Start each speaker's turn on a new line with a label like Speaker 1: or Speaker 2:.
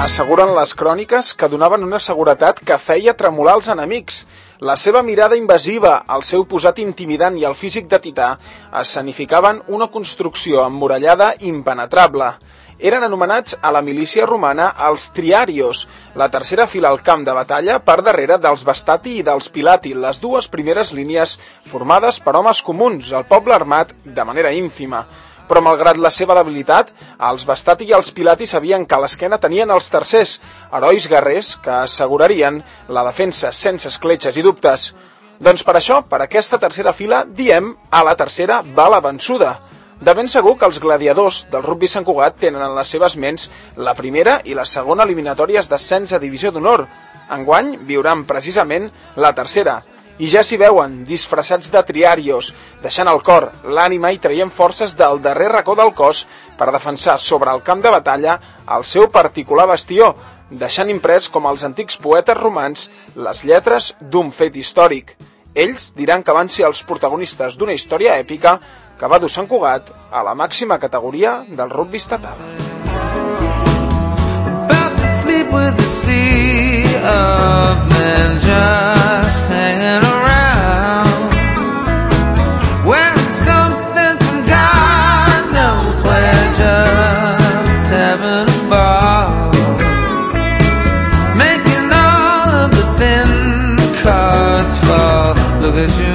Speaker 1: Asseguren les cròniques que donaven una seguretat que feia tremolar els enemics. La seva mirada invasiva, el seu posat intimidant i el físic de tità escenificaven una construcció emmurallada impenetrable. Eren anomenats a la milícia romana els triarios, la tercera fila al camp de batalla per darrere dels Vastati i dels Pilati, les dues primeres línies formades per homes comuns, el poble armat de manera ínfima. Però malgrat la seva debilitat, els Vastati i els Pilati sabien que a l'esquena tenien els tercers, herois guerrers que assegurarien la defensa sense escletxes i dubtes. Doncs per això, per aquesta tercera fila, diem a la tercera va la vençuda. De ben segur que els gladiadors del rugbi Sant Cugat tenen en les seves ments la primera i la segona eliminatòries d'ascens a divisió d'honor. Enguany viuran precisament la tercera. I ja s'hi veuen, disfressats de triarios, deixant el cor, l'ànima i traient forces del darrer racó del cos per defensar sobre el camp de batalla el seu particular bastió, deixant imprès com els antics poetes romans les lletres d'un fet històric. Ells diran que van ser els protagonistes d'una història èpica que va dur Sant Cugat a la màxima categoria del rugbi estatal. About to sleep with the sea of men just hanging around, wearing something from God knows where, just having a ball, making all of the thin cards fall. Look at you